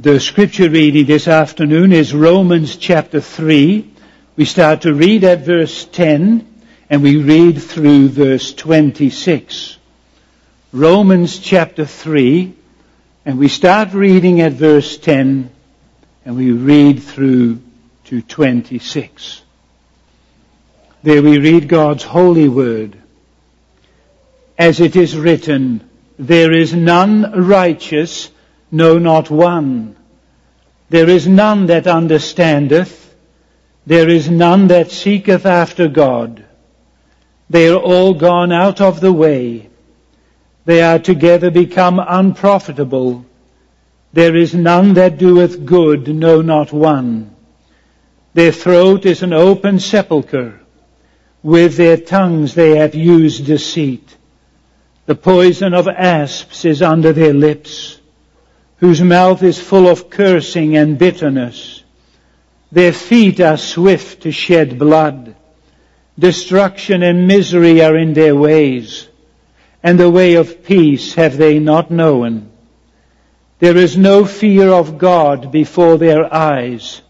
The scripture reading this afternoon is Romans chapter 3. We start to read at verse 10 and we read through verse 26. Romans chapter 3, and we start reading at verse 10 and we read through to 26. There we read God's holy word. As it is written, there is none righteous, no, not one. There is none that understandeth. There is none that seeketh after God. They are all gone out of the way. They are together become unprofitable. There is none that doeth good, no, not one. Their throat is an open sepulchre. With their tongues they have used deceit. The poison of asps is under their lips, whose mouth is full of cursing and bitterness. Their feet are swift to shed blood. Destruction and misery are in their ways, and the way of peace have they not known. There is no fear of God before their eyes.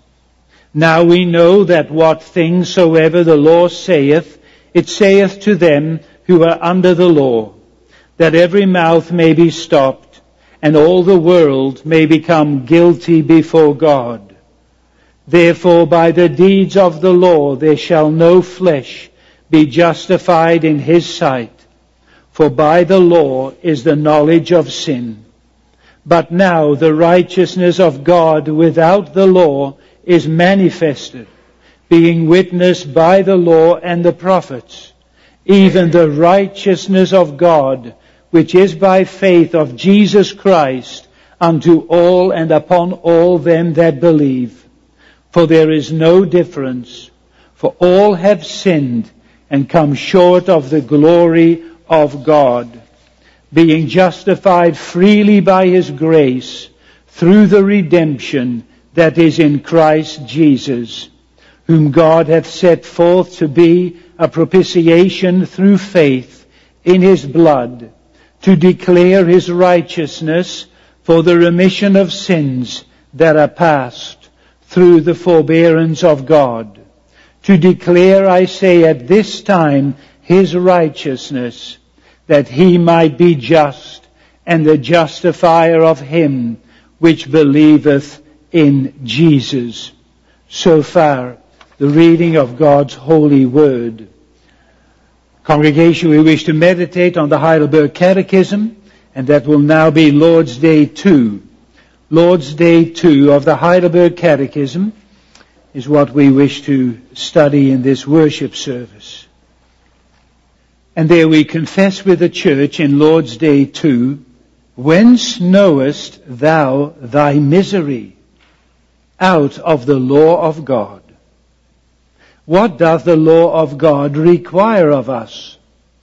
Now we know that what things soever the law saith, it saith to them who are under the law, that every mouth may be stopped, and all the world may become guilty before God. Therefore by the deeds of the law there shall no flesh be justified in his sight, for by the law is the knowledge of sin. But now the righteousness of God without the law is manifested, being witnessed by the law and the prophets, even the righteousness of God, which is by faith of Jesus Christ unto all and upon all them that believe. For there is no difference, for all have sinned and come short of the glory of God, being justified freely by his grace through the redemption that is in Christ Jesus, whom God hath set forth to be a propitiation through faith in his blood, to declare his righteousness for the remission of sins that are past through the forbearance of God. To declare, I say, at this time his righteousness, that he might be just and the justifier of him which believeth in Jesus. So far, the reading of God's holy word. Congregation, we wish to meditate on the Heidelberg Catechism, and that will now be Lord's Day 2. Lord's Day 2 of the Heidelberg Catechism is what we wish to study in this worship service. And there we confess with the Church in Lord's Day 2, whence knowest thou thy misery? Out of the law of God. What doth the law of God require of us?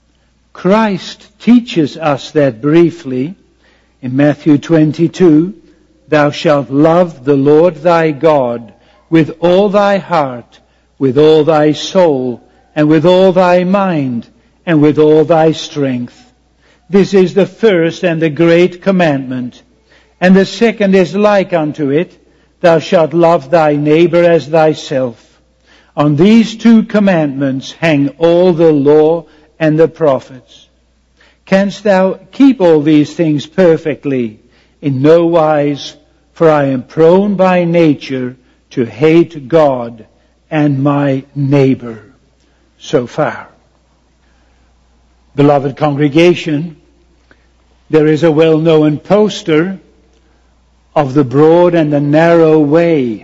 Christ teaches us that briefly in Matthew 22, thou shalt love the Lord thy God with all thy heart, with all thy soul, and with all thy mind, and with all thy strength. This is the first and the great commandment. And the second is like unto it, thou shalt love thy neighbor as thyself. On these two commandments hang all the law and the prophets. Canst thou keep all these things perfectly? In no wise, for I am prone by nature to hate God and my neighbor. So far. Beloved congregation, there is a well-known poster of the broad and the narrow way.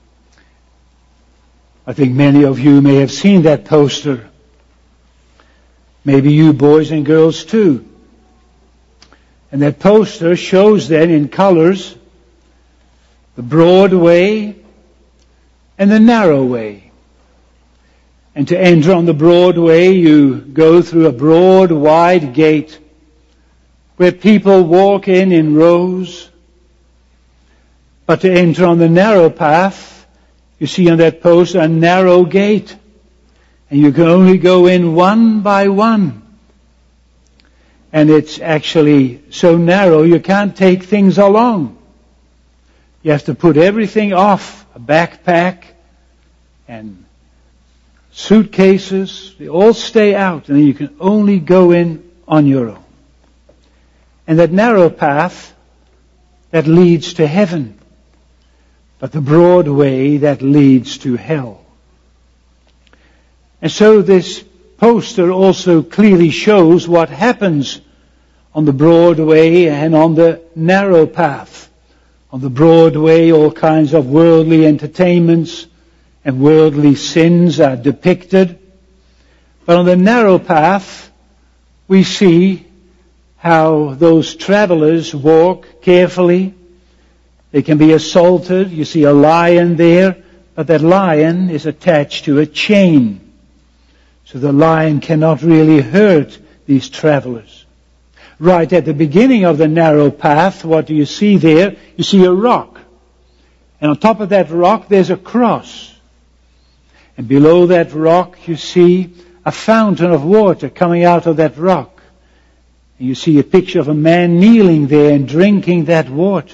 I think many of you may have seen that poster. Maybe you boys and girls too. And that poster shows then in colors the broad way and the narrow way. And to enter on the broad way, you go through a broad, wide gate where people walk in rows. But to enter on the narrow path, you see on that poster a narrow gate. And you can only go in one by one. And it's actually so narrow you can't take things along. You have to put everything off, a backpack and suitcases. They all stay out, and then you can only go in on your own. And that narrow path, that leads to heaven, but the broad way that leads to hell. And so this poster also clearly shows what happens on the broad way and on the narrow path. On the broad way, all kinds of worldly entertainments and worldly sins are depicted. But on the narrow path, we see how those travelers walk carefully. They can be assaulted. You see a lion there, but that lion is attached to a chain. So the lion cannot really hurt these travelers. Right at the beginning of the narrow path, what do you see there? You see a rock. And on top of that rock, there's a cross. And below that rock, you see a fountain of water coming out of that rock. And you see a picture of a man kneeling there and drinking that water.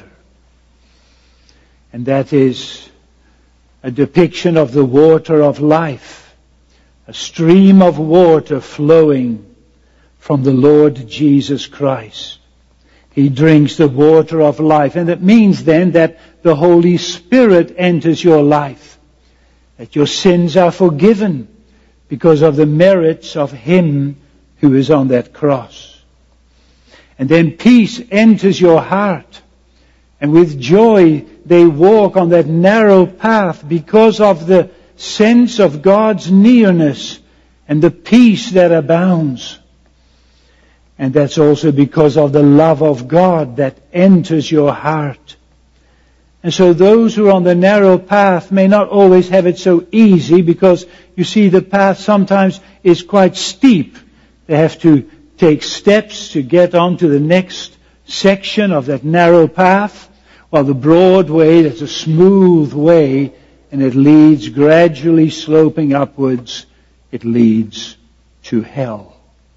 And that is a depiction of the water of life. A stream of water flowing from the Lord Jesus Christ. He drinks the water of life. And that means then that the Holy Spirit enters your life. That your sins are forgiven because of the merits of Him who is on that cross. And then peace enters your heart. And with joy they walk on that narrow path because of the sense of God's nearness and the peace that abounds. And that's also because of the love of God that enters your heart. And so those who are on the narrow path may not always have it so easy, because you see the path sometimes is quite steep. They have to take steps to get on to the next section of that narrow path, while the broad way, that's a smooth way, and it leads gradually sloping upwards. It leads to hell.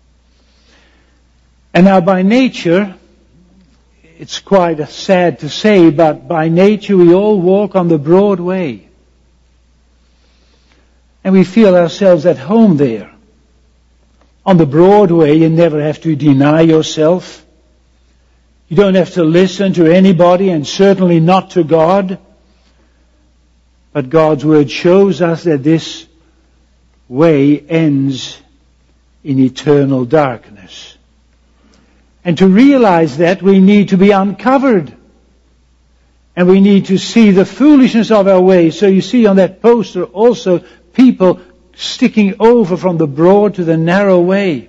And now by nature, it's quite sad to say, but by nature we all walk on the broad way. And we feel ourselves at home there. On the broad way, you never have to deny yourself. You don't have to listen to anybody, and certainly not to God. But God's Word shows us that this way ends in eternal darkness. And to realize that, we need to be uncovered. And we need to see the foolishness of our ways. So you see on that poster also people sticking over from the broad to the narrow way.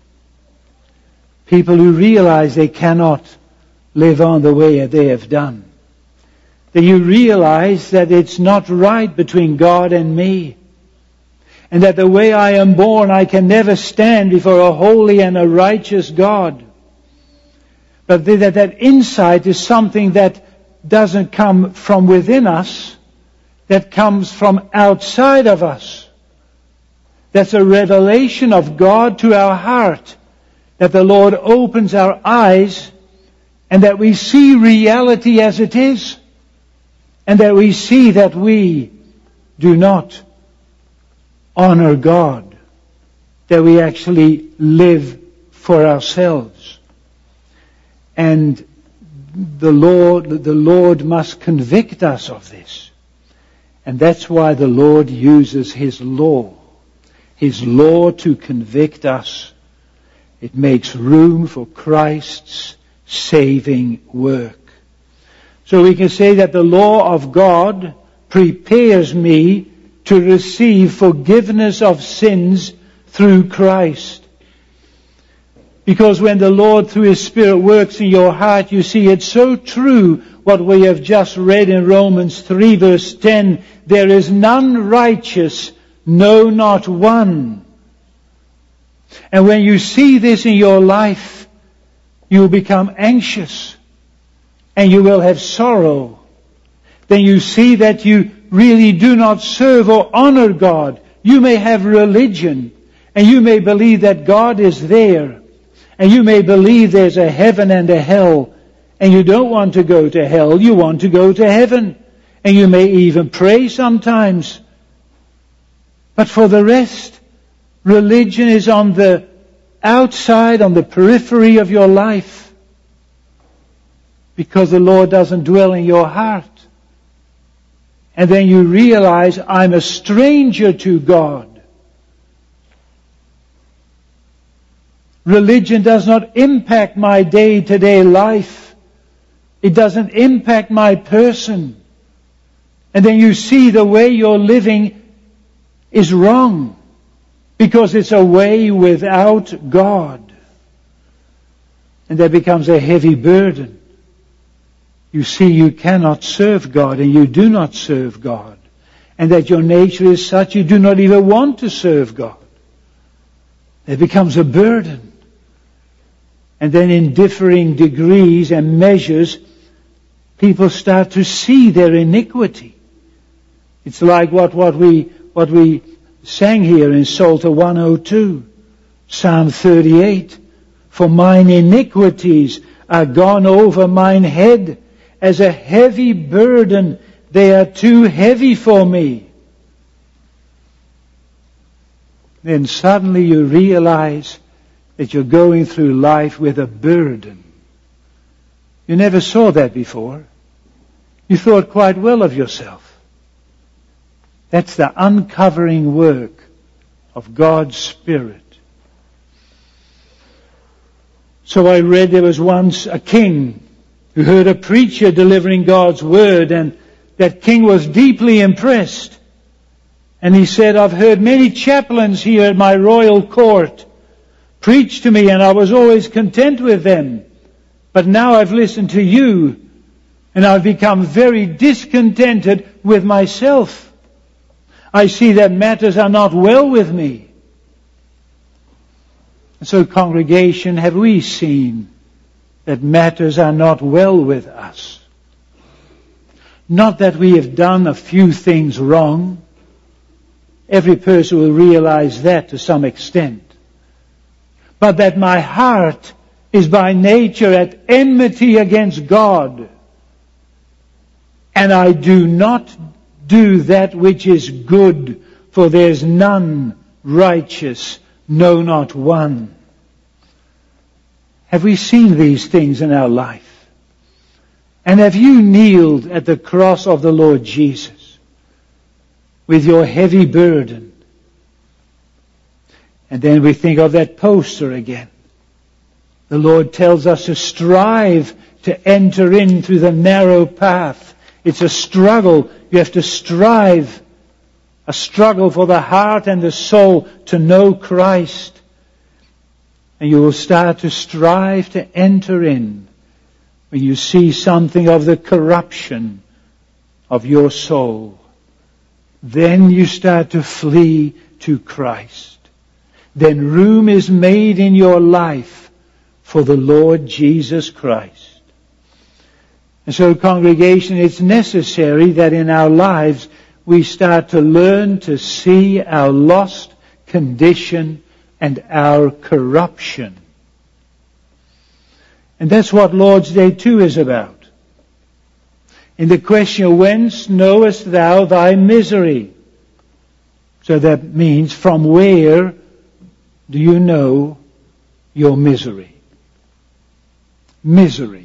People who realize they cannot live on the way that they have done. That you realize that it's not right between God and me. And that the way I am born, I can never stand before a holy and a righteous God. But that insight is something that doesn't come from within us, that comes from outside of us. That's a revelation of God to our heart, that the Lord opens our eyes and that we see reality as it is, and that we see that we do not honor God, that we actually live for ourselves. And the Lord must convict us of this. And that's why the Lord uses His law to convict us. It makes room for Christ's saving work. So we can say that the law of God prepares me to receive forgiveness of sins through Christ. Because when the Lord through His Spirit works in your heart, you see it's so true what we have just read in Romans 3 verse 10. There is none righteous, no, not one. And when you see this in your life, you will become anxious and you will have sorrow. Then you see that you really do not serve or honor God. You may have religion and you may believe that God is there. And you may believe there's a heaven and a hell, and you don't want to go to hell, you want to go to heaven. And you may even pray sometimes. But for the rest, religion is on the outside, on the periphery of your life. Because the Lord doesn't dwell in your heart. And then you realize, I'm a stranger to God. Religion does not impact my day-to-day life. It doesn't impact my person. And then you see the way you're living is wrong. Because it's a way without God. And that becomes a heavy burden. You see you cannot serve God and you do not serve God. And that your nature is such you do not even want to serve God. It becomes a burden. And then in differing degrees and measures, people start to see their iniquity. It's like what we sang here in Psalter 102, Psalm 38. For mine iniquities are gone over mine head, as a heavy burden, they are too heavy for me. Then suddenly you realize that you're going through life with a burden. You never saw that before. You thought quite well of yourself. That's the uncovering work of God's Spirit. So I read there was once a king who heard a preacher delivering God's word, and that king was deeply impressed. And he said, I've heard many chaplains here at my royal court preach to me, and I was always content with them. But now I've listened to you, and I've become very discontented with myself. I see that matters are not well with me. And so, congregation, have we seen that matters are not well with us? Not that we have done a few things wrong. Every person will realize that to some extent. But that my heart is by nature at enmity against God. And I do not do that which is good, for there's none righteous, no, not one. Have we seen these things in our life? And have you kneeled at the cross of the Lord Jesus with your heavy burden? And then we think of that poster again. The Lord tells us to strive to enter in through the narrow path. It's a struggle. You have to strive. A struggle for the heart and the soul to know Christ. And you will start to strive to enter in when you see something of the corruption of your soul. Then you start to flee to Christ. Then room is made in your life for the Lord Jesus Christ. And so, congregation, it's necessary that in our lives we start to learn to see our lost condition and our corruption. And that's what Lord's Day 2 is about. In the question, whence knowest thou thy misery? So that means, from where do you know your misery? Misery.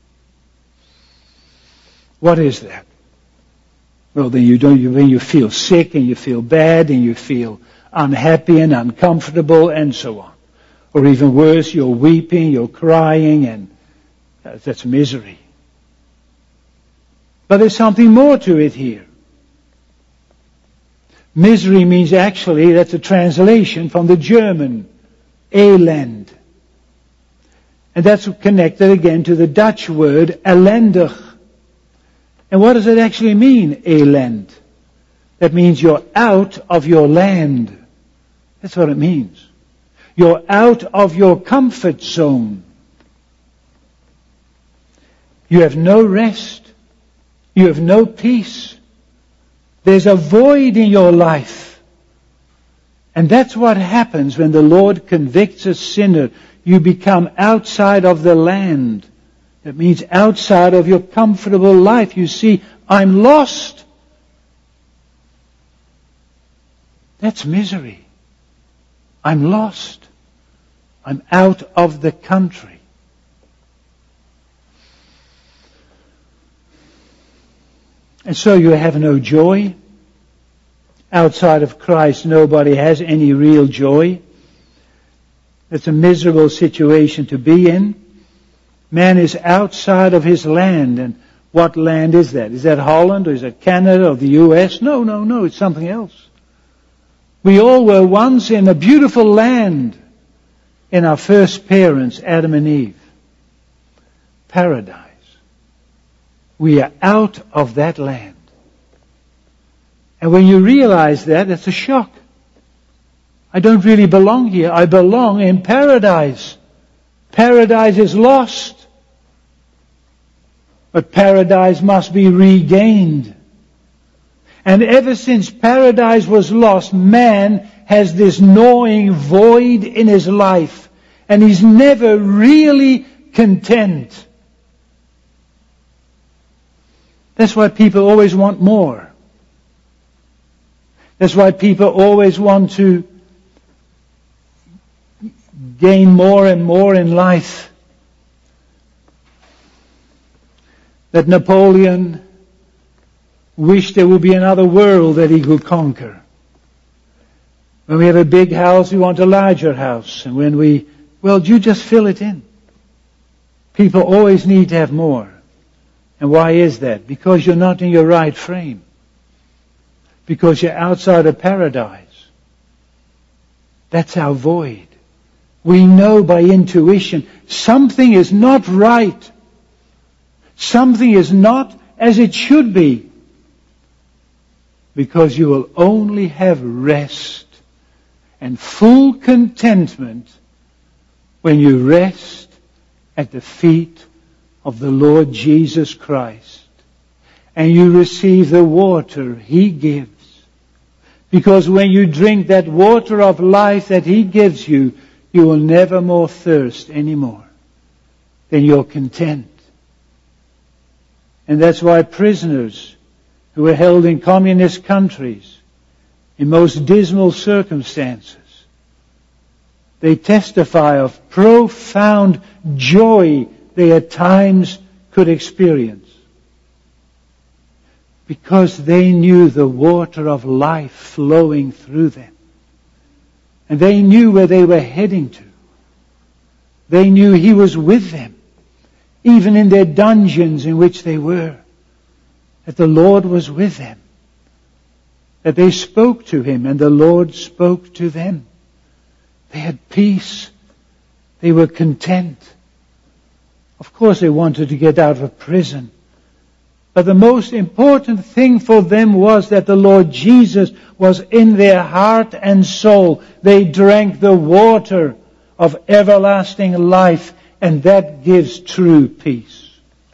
What is that? Well, then when you feel sick and you feel bad and you feel unhappy and uncomfortable and so on. Or even worse, you're weeping, you're crying, and that's misery. But there's something more to it here. Misery means actually, that's a translation from the German, elend. And that's connected again to the Dutch word ellendig. And what does it actually mean, elend? That means you're out of your land. That's what it means. You're out of your comfort zone. You have no rest. You have no peace. There's a void in your life. And that's what happens when the Lord convicts a sinner. You become outside of the land. That means outside of your comfortable life. You see, I'm lost. That's misery. I'm lost. I'm out of the country. And so you have no joy. Outside of Christ, nobody has any real joy. It's a miserable situation to be in. Man is outside of his land. And what land is that? Is that Holland or is that Canada or the US? No, it's something else. We all were once in a beautiful land in our first parents, Adam and Eve. Paradise. We are out of that land. And when you realize that, it's a shock. I don't really belong here. I belong in paradise. Paradise is lost. But paradise must be regained. And ever since paradise was lost, man has this gnawing void in his life. And he's never really content. That's why people always want more. That's why people always want to gain more and more in life. That Napoleon wished there would be another world that he could conquer. When we have a big house, we want a larger house. And when you just fill it in. People always need to have more. And why is that? Because you're not in your right frame. Because you're outside of paradise. That's our void. We know by intuition something is not right. Something is not as it should be. Because you will only have rest and full contentment when you rest at the feet of the Lord Jesus Christ. And you receive the water He gives. Because when you drink that water of life that He gives you, you will never more thirst anymore. Then you're content. And that's why prisoners who are held in communist countries, in most dismal circumstances, they testify of profound joy they at times could experience. Because they knew the water of life flowing through them. And they knew where they were heading to. They knew He was with them. Even in their dungeons in which they were. That the Lord was with them. That they spoke to Him and the Lord spoke to them. They had peace. They were content. Of course they wanted to get out of prison. But the most important thing for them was that the Lord Jesus was in their heart and soul. They drank the water of everlasting life, and that gives true peace.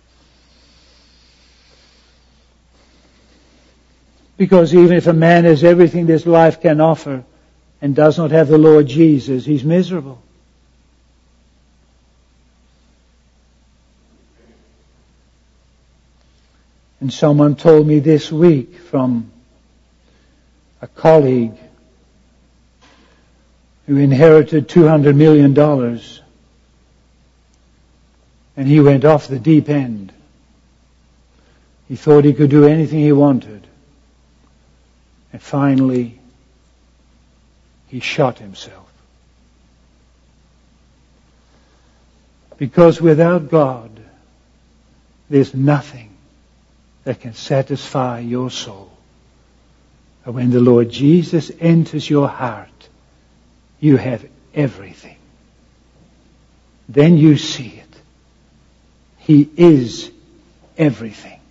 Because even if a man has everything this life can offer and does not have the Lord Jesus, he's miserable. And someone told me this week from a colleague who inherited $200 million. And he went off the deep end. He thought he could do anything he wanted. And finally, he shot himself. Because without God, there's nothing that can satisfy your soul. But when the Lord Jesus enters your heart, you have everything. Then you see it. He is everything.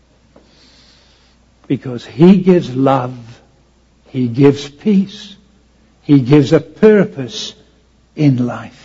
Because He gives love. He gives peace. He gives a purpose in life.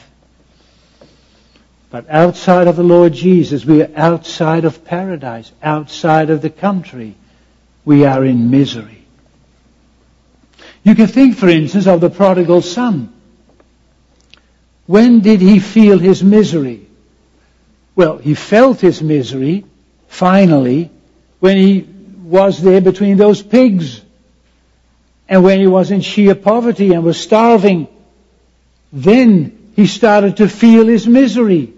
But outside of the Lord Jesus, we are outside of paradise, outside of the country. We are in misery. You can think, for instance, of the prodigal son. When did he feel his misery? Well, he felt his misery, finally, when he was there between those pigs. And when he was in sheer poverty and was starving, then he started to feel his misery.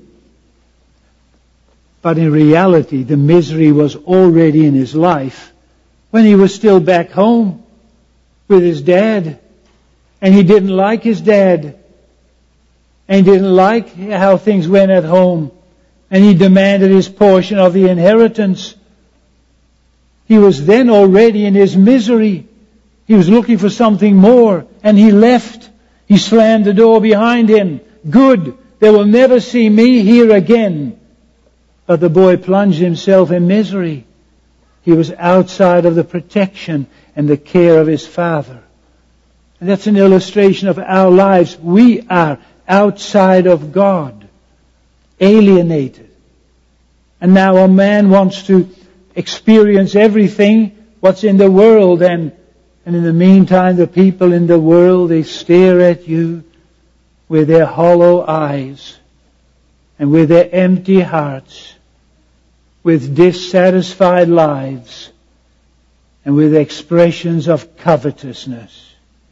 But in reality, the misery was already in his life when he was still back home with his dad. And he didn't like his dad. And he didn't like how things went at home. And he demanded his portion of the inheritance. He was then already in his misery. He was looking for something more, and he left. He slammed the door behind him. Good, they will never see me here again. But the boy plunged himself in misery. He was outside of the protection and the care of his father. And that's an illustration of our lives. We are outside of God, alienated. And now a man wants to experience everything, what's in the world, and in the meantime the people in the world, they stare at you with their hollow eyes and with their empty hearts, with dissatisfied lives and with expressions of covetousness.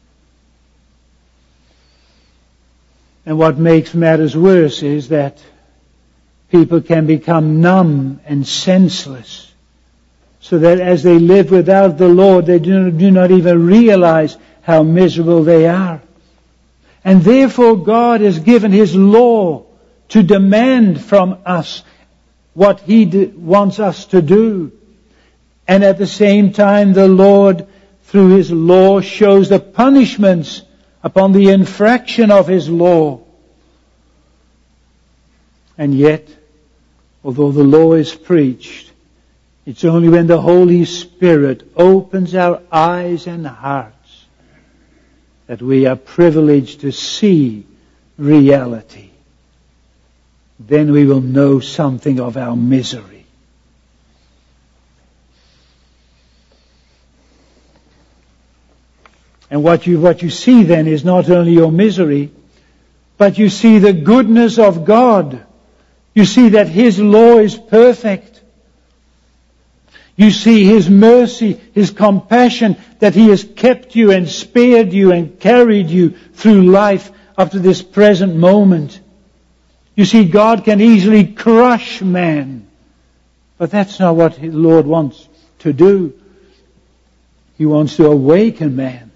And what makes matters worse is that people can become numb and senseless, so that as they live without the Lord, they do not even realize how miserable they are. And therefore God has given His law to demand from us what He wants us to do. And at the same time, the Lord, through His law, shows the punishments upon the infraction of His law. And yet, although the law is preached, it's only when the Holy Spirit opens our eyes and hearts that we are privileged to see reality. Then we will know something of our misery. And what you see then is not only your misery, but you see the goodness of God. You see that His law is perfect. You see His mercy, His compassion, that He has kept you and spared you and carried you through life up to this present moment. You see, God can easily crush man. But that's not what the Lord wants to do. He wants to awaken man.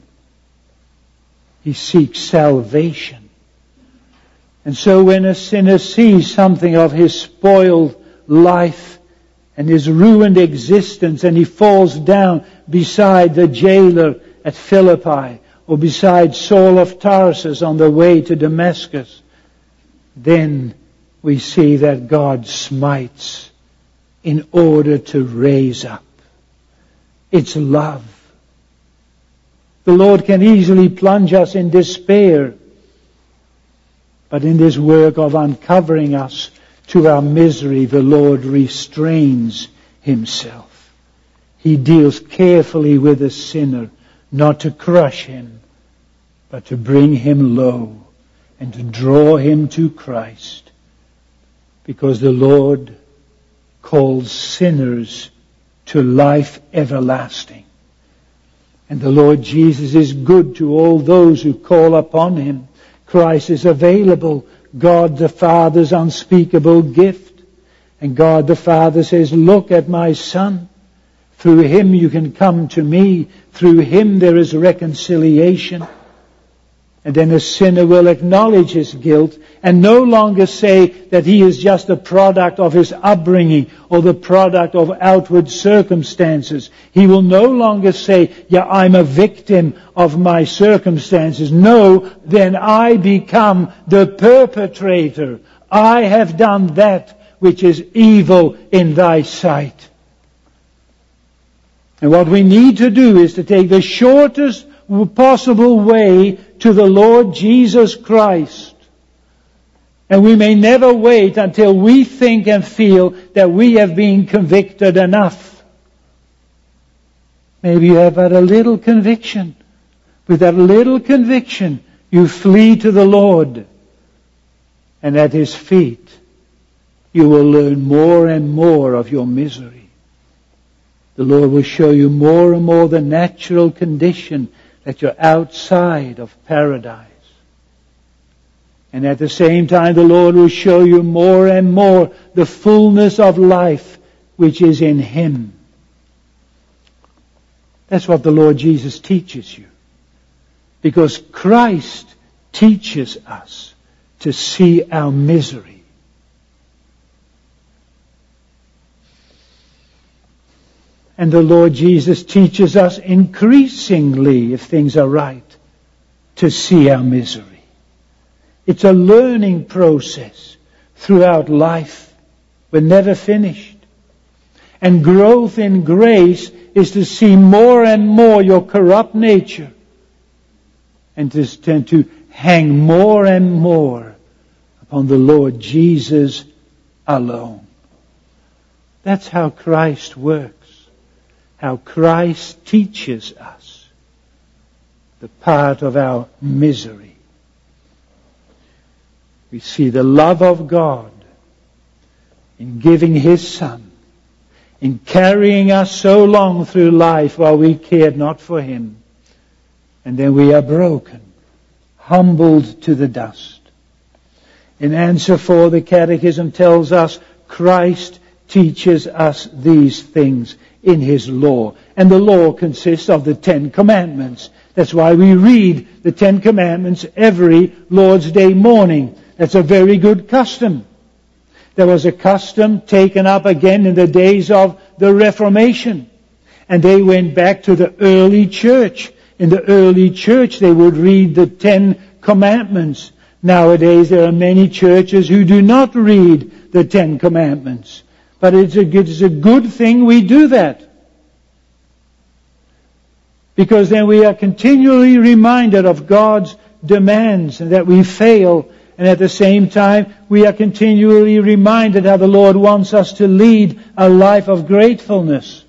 He seeks salvation. And so when a sinner sees something of his spoiled life and his ruined existence, and he falls down beside the jailer at Philippi, or beside Saul of Tarsus on the way to Damascus, then we see that God smites in order to raise up. It's love. The Lord can easily plunge us in despair, but in this work of uncovering us to our misery, the Lord restrains Himself. He deals carefully with the sinner, not to crush him, but to bring him low and to draw him to Christ. Because the Lord calls sinners to life everlasting. And the Lord Jesus is good to all those who call upon Him. Christ is available, God the Father's unspeakable gift. And God the Father says, look at my Son. Through Him you can come to me. Through Him there is reconciliation. And then a sinner will acknowledge his guilt and no longer say that he is just a product of his upbringing or the product of outward circumstances. He will no longer say, yeah, I'm a victim of my circumstances. No, then I become the perpetrator. I have done that which is evil in thy sight. And what we need to do is to take the shortest possible way to the Lord Jesus Christ. And we may never wait until we think and feel that we have been convicted enough. Maybe you have had a little conviction. With that little conviction, you flee to the Lord. And at His feet you will learn more and more of your misery. The Lord will show you more and more the natural condition that you're outside of paradise. And at the same time, the Lord will show you more and more the fullness of life which is in Him. That's what the Lord Jesus teaches you. Because Christ teaches us to see our misery. And the Lord Jesus teaches us increasingly, if things are right, to see our misery. It's a learning process throughout life. We're never finished. And growth in grace is to see more and more your corrupt nature and to tend to hang more and more upon the Lord Jesus alone. That's how Christ works. How Christ teaches us the part of our misery. We see the love of God in giving His Son, in carrying us so long through life while we cared not for Him. And then we are broken, humbled to the dust. In answer 4, the Catechism tells us Christ teaches us these things in His law. And the law consists of the 10 Commandments. That's why we read the 10 Commandments every Lord's Day morning. That's a very good custom. There was a custom taken up again in the days of the Reformation. And they went back to the early church. In the early church they would read the 10 Commandments. Nowadays there are many churches who do not read the 10 Commandments. But it's a good thing we do that. Because then we are continually reminded of God's demands and that we fail. And at the same time, we are continually reminded how the Lord wants us to lead a life of gratefulness.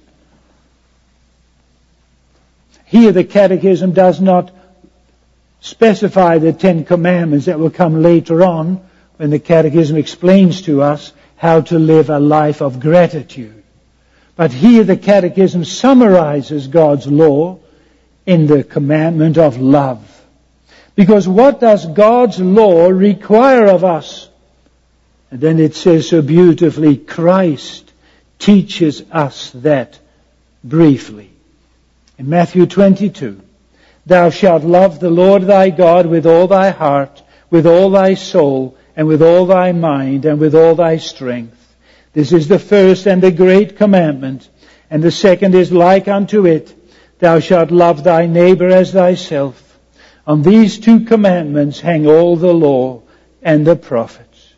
Here the Catechism does not specify the 10 Commandments. That will come later on when the Catechism explains to us how to live a life of gratitude. But here the Catechism summarizes God's law in the commandment of love. Because what does God's law require of us? And then it says so beautifully, Christ teaches us that briefly. In Matthew 22, thou shalt love the Lord thy God with all thy heart, with all thy soul, and with all thy mind, and with all thy strength. This is the first and the great commandment. And the second is like unto it, thou shalt love thy neighbor as thyself. On these 2 commandments hang all the law and the prophets.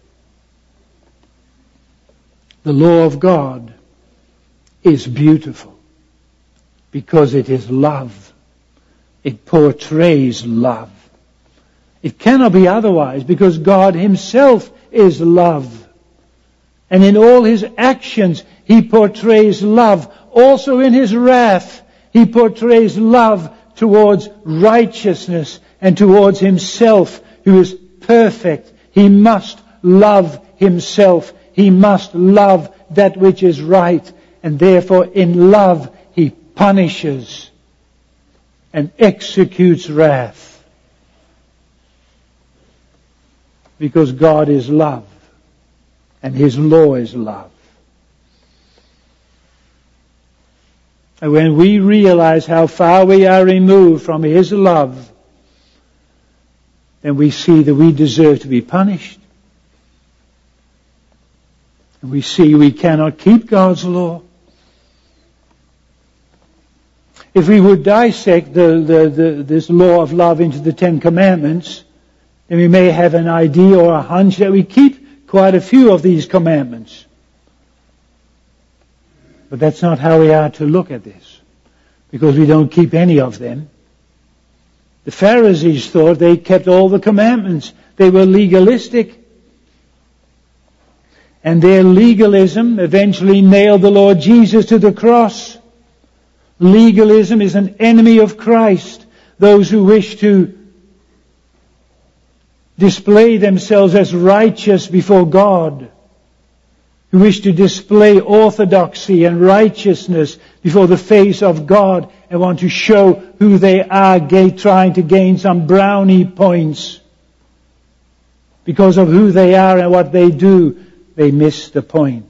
The law of God is beautiful because it is love. It portrays love. It cannot be otherwise because God Himself is love. And in all His actions He portrays love. Also in His wrath He portrays love towards righteousness and towards Himself who is perfect. He must love Himself. He must love that which is right. And therefore in love He punishes and executes wrath. Because God is love. And His law is love. And when we realize how far we are removed from His love, then we see that we deserve to be punished. And we see we cannot keep God's law. If we would dissect this law of love into the 10 Commandments, then we may have an idea or a hunch that we keep quite a few of these commandments. But that's not how we are to look at this, because we don't keep any of them. The Pharisees thought they kept all the commandments. They were legalistic. And their legalism eventually nailed the Lord Jesus to the cross. Legalism is an enemy of Christ. Those who wish to display themselves as righteous before God who wish to display orthodoxy and righteousness before the face of God and want to show who they are, trying to gain some brownie points. Because of who they are and what they do, they miss the point.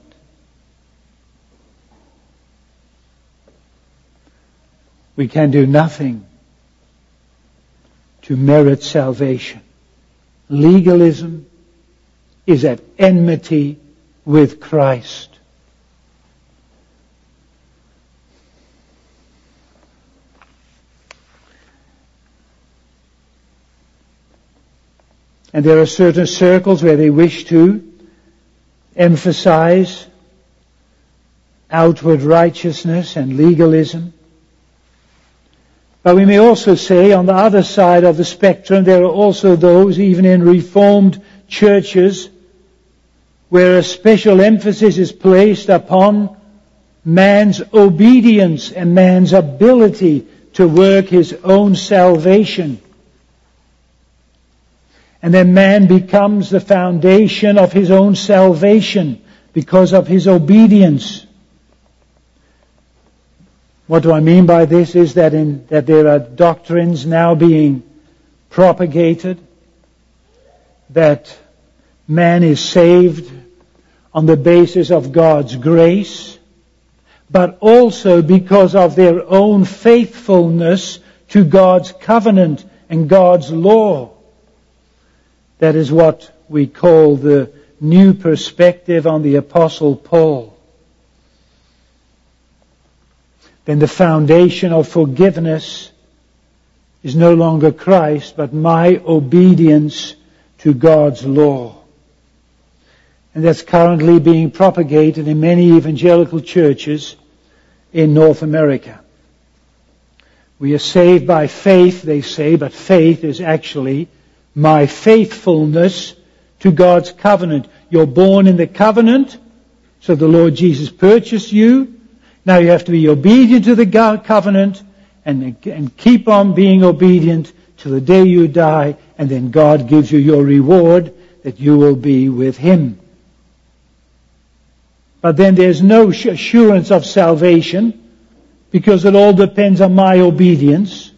We can do nothing to merit salvation. Legalism is at enmity with Christ. And there are certain circles where they wish to emphasize outward righteousness and legalism. But we may also say, on the other side of the spectrum, there are also those, even in Reformed churches, where a special emphasis is placed upon man's obedience and man's ability to work his own salvation. And then man becomes the foundation of his own salvation because of his obedience. What do I mean by this is that there are doctrines now being propagated that man is saved on the basis of God's grace, but also because of their own faithfulness to God's covenant and God's law. That is what we call the new perspective on the Apostle Paul. Then the foundation of forgiveness is no longer Christ, but my obedience to God's law. And that's currently being propagated in many evangelical churches in North America. We are saved by faith, they say, but faith is actually my faithfulness to God's covenant. You're born in the covenant, so the Lord Jesus purchased you. Now you have to be obedient to the covenant and keep on being obedient till the day you die, and then God gives you your reward that you will be with Him. But then there's no assurance of salvation because it all depends on my obedience.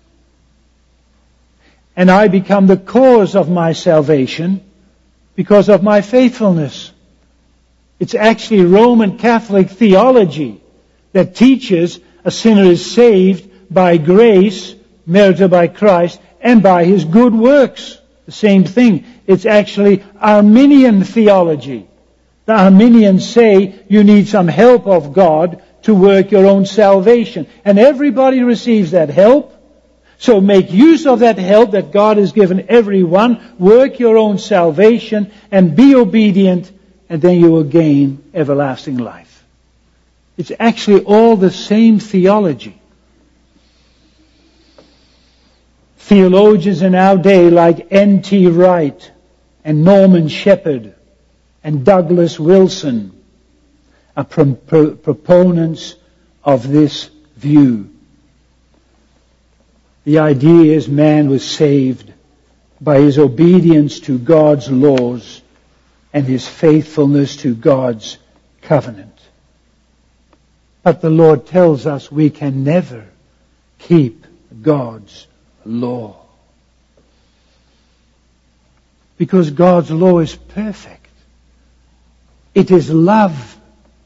And I become the cause of my salvation because of my faithfulness. It's actually Roman Catholic theology that teaches a sinner is saved by grace, merited by Christ, and by his good works. The same thing. It's actually Arminian theology. The Arminians say you need some help of God to work your own salvation. And everybody receives that help. So make use of that help that God has given everyone. Work your own salvation and be obedient, and then you will gain everlasting life. It's actually all the same theology. Theologians in our day like N.T. Wright and Norman Shepherd and Douglas Wilson are proponents of this view. The idea is man was saved by his obedience to God's laws and his faithfulness to God's covenant. But the Lord tells us we can never keep God's law. Because God's law is perfect. It is love.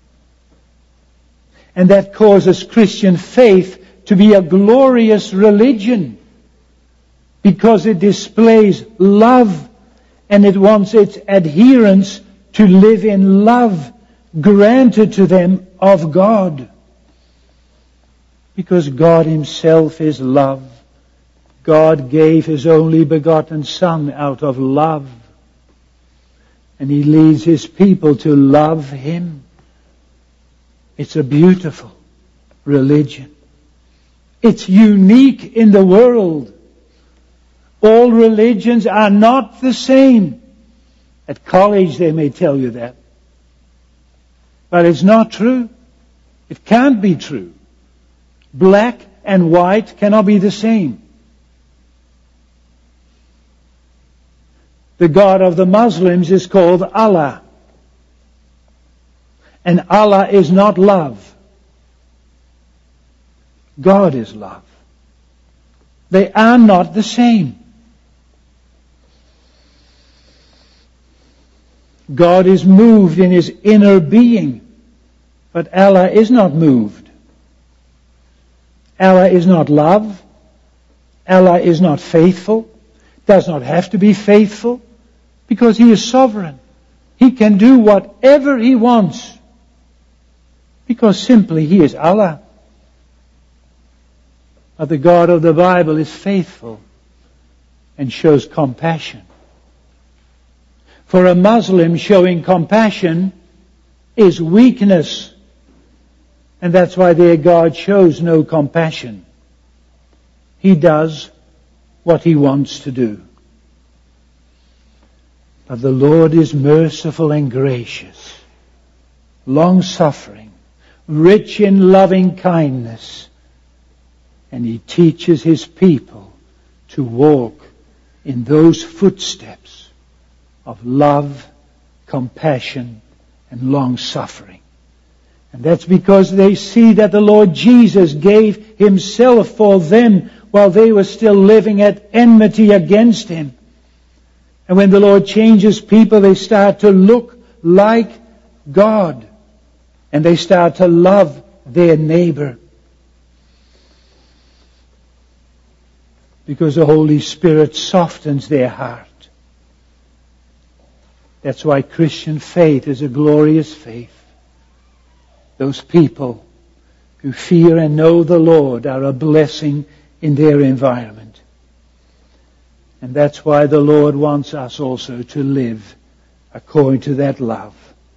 And that causes Christian faith to be a glorious religion. Because it displays love and it wants its adherents to live in love granted to them of God. Because God Himself is love. God gave His only begotten Son out of love. And He leads His people to love Him. It's a beautiful religion. It's unique in the world. All religions are not the same. At college they may tell you that. But it's not true. It can't be true. Black and white cannot be the same. The God of the Muslims is called Allah. And Allah is not love. God is love. They are not the same. God is moved in His inner being, but Allah is not moved. Allah is not love. Allah is not faithful. Does not have to be faithful, because He is sovereign. He can do whatever He wants, because simply He is Allah. But the God of the Bible is faithful and shows compassion. For a Muslim, showing compassion is weakness. And that's why their God shows no compassion. He does what He wants to do. But the Lord is merciful and gracious, long-suffering, rich in loving kindness. And He teaches His people to walk in those footsteps of love, compassion, and long-suffering. And that's because they see that the Lord Jesus gave Himself for them while they were still living at enmity against Him. And when the Lord changes people, they start to look like God. And they start to love their neighbor. Because the Holy Spirit softens their heart. That's why Christian faith is a glorious faith. Those people who fear and know the Lord are a blessing in their environment. And that's why the Lord wants us also to live according to that love.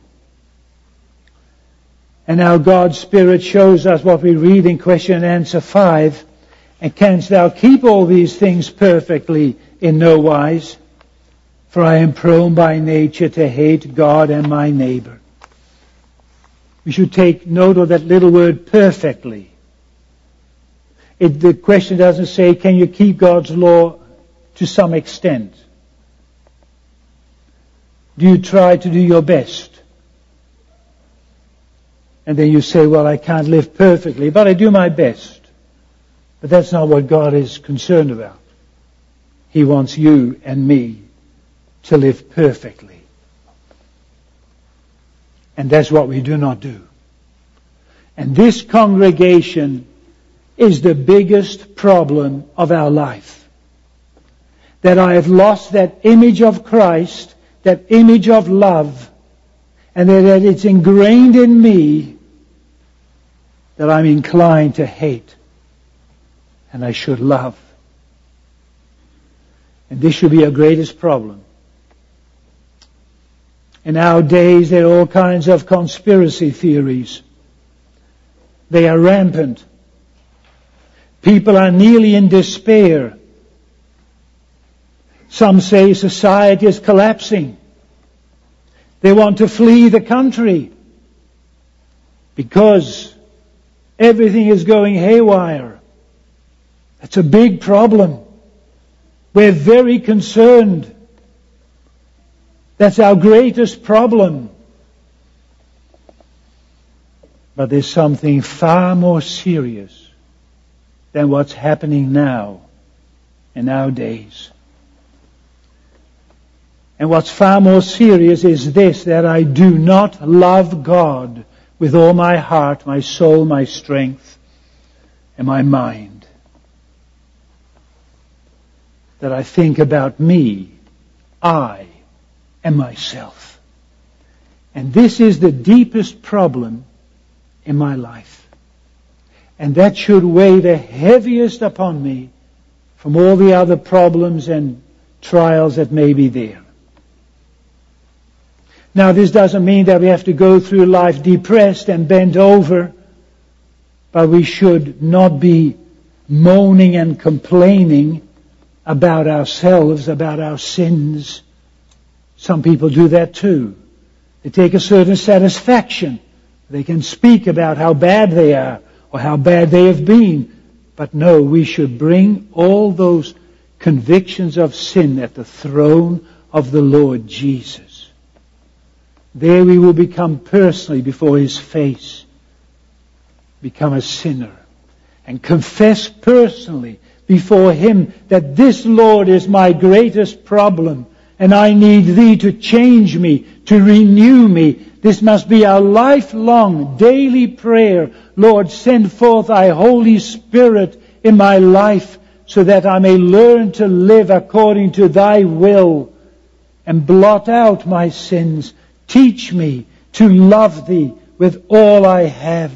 And now God's Spirit shows us what we read in question and answer 5. And canst thou keep all these things perfectly? In no wise. For I am prone by nature to hate God and my neighbor. We should take note of that little word perfectly. The question doesn't say, can you keep God's law to some extent? Do you try to do your best? And then you say, well, I can't live perfectly, but I do my best. But that's not what God is concerned about. He wants you and me to live perfectly. And that's what we do not do. And this congregation is the biggest problem of our life. That I have lost that image of Christ, that image of love, and that it's ingrained in me that I'm inclined to hate. And I should love. And this should be our greatest problem. In our days, there are all kinds of conspiracy theories. They are rampant. People are nearly in despair. Some say society is collapsing. They want to flee the country because everything is going haywire. It's a big problem. We're very concerned. That's our greatest problem. But there's something far more serious than what's happening now in our days. And what's far more serious is this, that I do not love God with all my heart, my soul, my strength, and my mind. That I think about me, I, and myself. And this is the deepest problem in my life. And that should weigh the heaviest upon me from all the other problems and trials that may be there. Now, this doesn't mean that we have to go through life depressed and bent over, but we should not be moaning and complaining about ourselves, about our sins. Some people do that too. They take a certain satisfaction. They can speak about how bad they are or how bad they have been. But no, we should bring all those convictions of sin at the throne of the Lord Jesus. There we will become personally before His face, become a sinner, and confess personally before Him that this, Lord, is my greatest problem, and I need Thee to change me, to renew me. This must be a lifelong, daily prayer. Lord, send forth Thy Holy Spirit in my life so that I may learn to live according to Thy will and blot out my sins. Teach me to love Thee with all I have.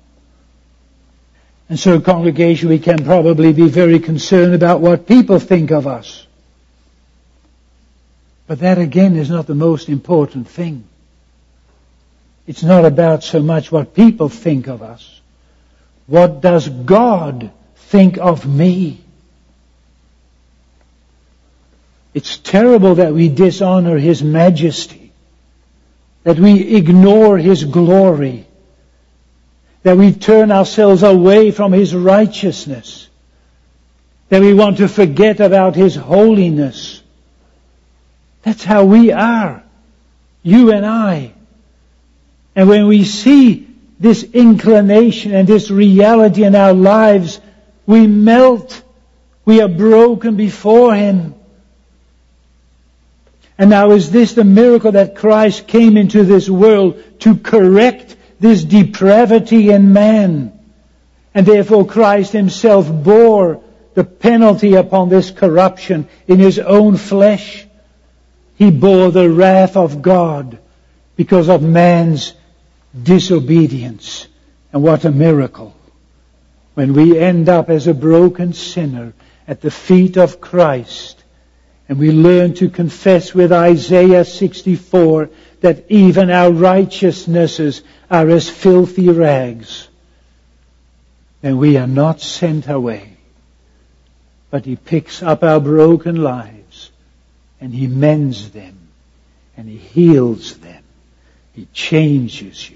And so, congregation, we can probably be very concerned about what people think of us. But that again is not the most important thing. It's not about so much what people think of us. What does God think of me? It's terrible that we dishonor His majesty, that we ignore His glory, that we turn ourselves away from His righteousness, that we want to forget about His holiness. That's how we are, you and I. And when we see this inclination and this reality in our lives, we melt. We are broken before Him. And now is this the miracle that Christ came into this world to correct this depravity in man? And therefore Christ Himself bore the penalty upon this corruption in His own flesh. He bore the wrath of God because of man's disobedience. And what a miracle when we end up as a broken sinner at the feet of Christ, and we learn to confess with Isaiah 64 that even our righteousnesses are as filthy rags. And we are not sent away, but He picks up our broken lives and He mends them and He heals them. He changes you.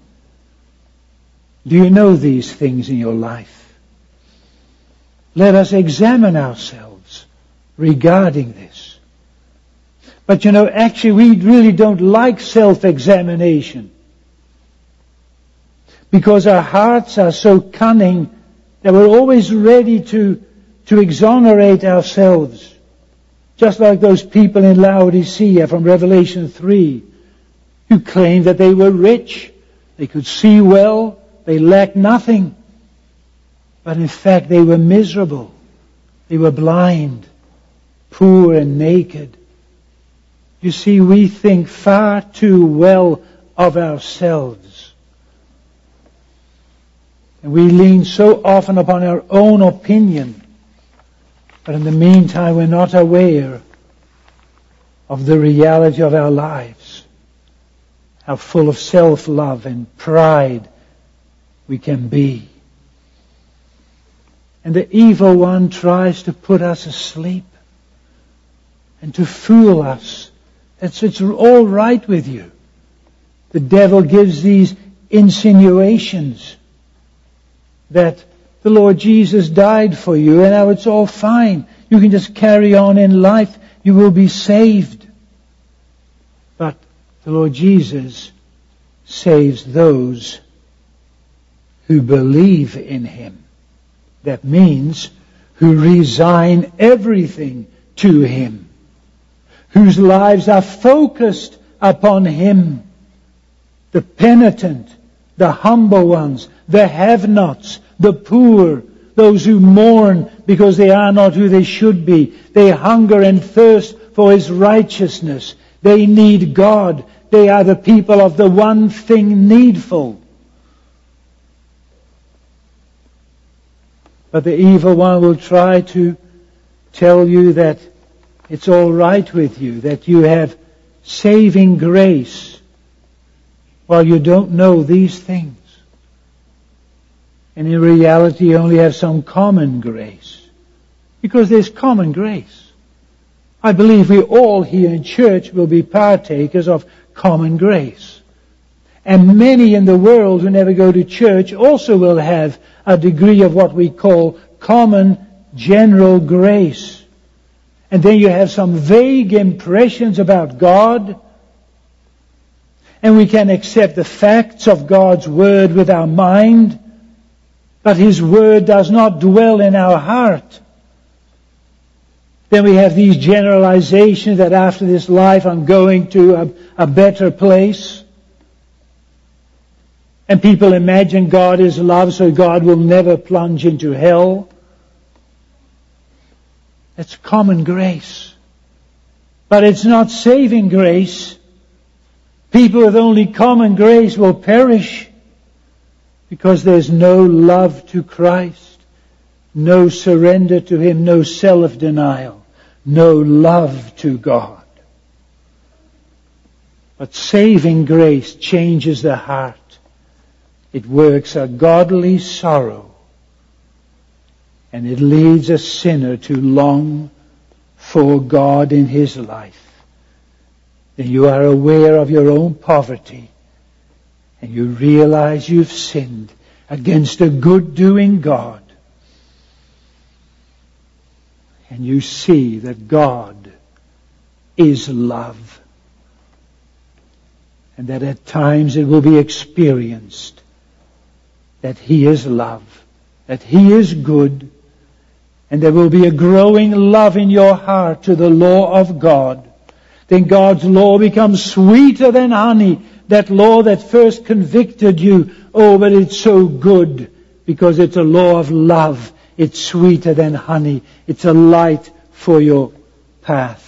Do you know these things in your life? Let us examine ourselves regarding this. But actually we really don't like self-examination, because our hearts are so cunning that we're always ready to exonerate ourselves. Just like those people in Laodicea from Revelation 3, who claimed that they were rich, they could see well, they lacked nothing. But in fact they were miserable. They were blind, poor and naked. You see, we think far too well of ourselves. And we lean so often upon our own opinion. But in the meantime, we're not aware of the reality of our lives. How full of self-love and pride we can be. And the evil one tries to put us asleep and to fool us. It's all right with you. The devil gives these insinuations that the Lord Jesus died for you and now it's all fine. You can just carry on in life. You will be saved. But the Lord Jesus saves those who believe in Him. That means who resign everything to Him, whose lives are focused upon Him. The penitent, the humble ones, the have-nots, the poor, those who mourn because they are not who they should be. They hunger and thirst for His righteousness. They need God. They are the people of the one thing needful. But the evil one will try to tell you that it's all right with you, that you have saving grace, while you don't know these things. And in reality you only have some common grace. Because there's common grace. I believe we all here in church will be partakers of common grace. And many in the world who never go to church also will have a degree of what we call common general grace. And then you have some vague impressions about God. and we can accept the facts of God's Word with our mind, but His Word does not dwell in our heart. Then we have these generalizations that after this life I'm going to a better place. And people imagine God is love, so God will never plunge into hell. That's common grace. But it's not saving grace. People with only common grace will perish because there's no love to Christ, no surrender to Him, no self-denial, no love to God. But saving grace changes the heart. It works a godly sorrow, and it leads a sinner to long for God in his life. Then you are aware of your own poverty, and you realize you've sinned against a good-doing God. And you see that God is love, and that at times it will be experienced that He is love, that He is good, and there will be a growing love in your heart to the law of God. Then God's law becomes sweeter than honey. That law that first convicted you, oh, but it's so good because it's a law of love. It's sweeter than honey. It's a light for your path.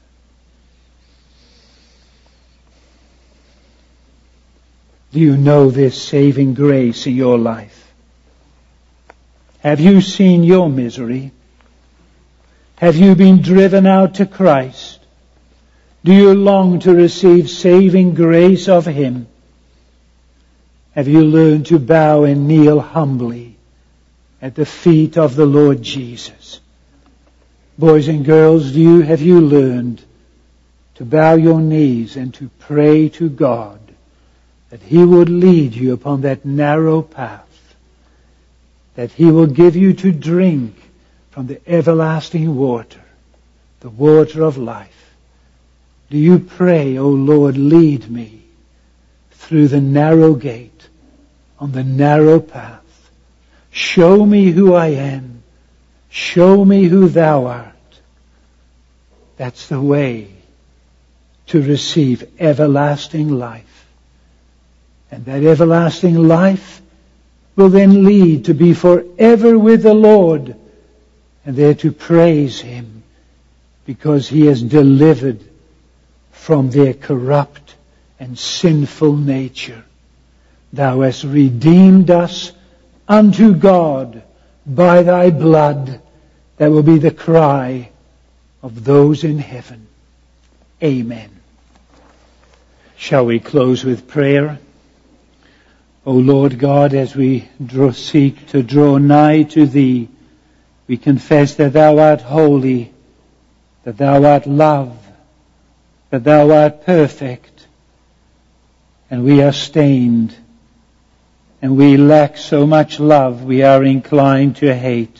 Do you know this saving grace in your life? Have you seen your misery? Have you been driven out to Christ? Do you long to receive saving grace of Him? Have you learned to bow and kneel humbly at the feet of the Lord Jesus? Boys and girls, have you learned to bow your knees and to pray to God that He would lead you upon that narrow path, that He will give you to drink from the everlasting water, the water of life? Do you pray, O Lord, lead me through the narrow gate, on the narrow path. Show me who I am. Show me who Thou art. That's the way to receive everlasting life. And that everlasting life will then lead to be forever with the Lord, and there to praise Him because He has delivered from their corrupt and sinful nature. Thou hast redeemed us unto God by Thy blood. That will be the cry of those in heaven. Amen. Shall we close with prayer? O Lord God, as we seek to draw nigh to Thee, we confess that Thou art holy, that Thou art love, that Thou art perfect, and we are stained, and we lack so much love we are inclined to hate,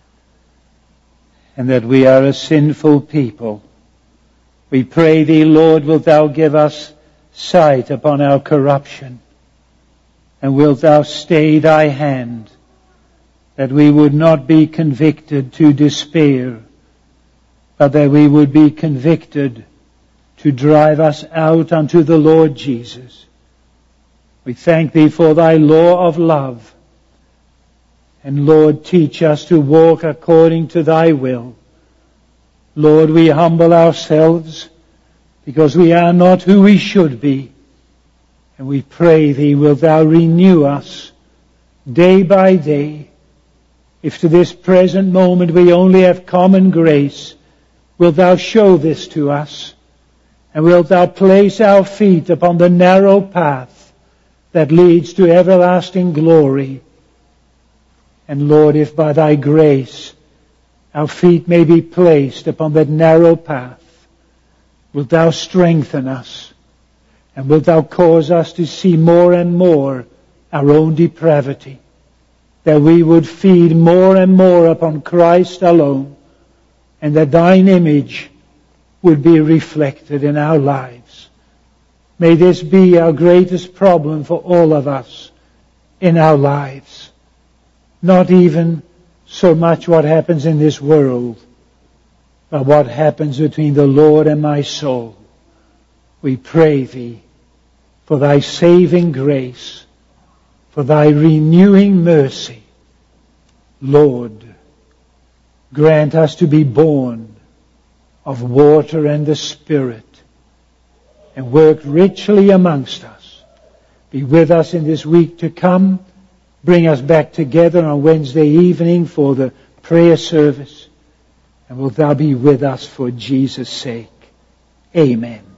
and that we are a sinful people. We pray Thee, Lord, wilt Thou give us sight upon our corruption, and wilt Thou stay Thy hand, that we would not be convicted to despair, but that we would be convicted to drive us out unto the Lord Jesus. We thank Thee for Thy law of love. And Lord, teach us to walk according to Thy will. Lord, we humble ourselves because we are not who we should be. And we pray Thee, wilt Thou renew us day by day. If to this present moment we only have common grace, wilt Thou show this to us? And wilt Thou place our feet upon the narrow path that leads to everlasting glory? And Lord, if by Thy grace our feet may be placed upon that narrow path, wilt Thou strengthen us? And wilt Thou cause us to see more and more our own depravity, that we would feed more and more upon Christ alone, and that Thine image would be reflected in our lives. May this be our greatest problem for all of us in our lives. Not even so much what happens in this world, but what happens between the Lord and my soul. We pray Thee for Thy saving grace, for Thy renewing mercy. Lord, grant us to be born of water and the Spirit, and work richly amongst us. Be with us in this week to come. Bring us back together on Wednesday evening for the prayer service. And wilt Thou be with us for Jesus' sake. Amen.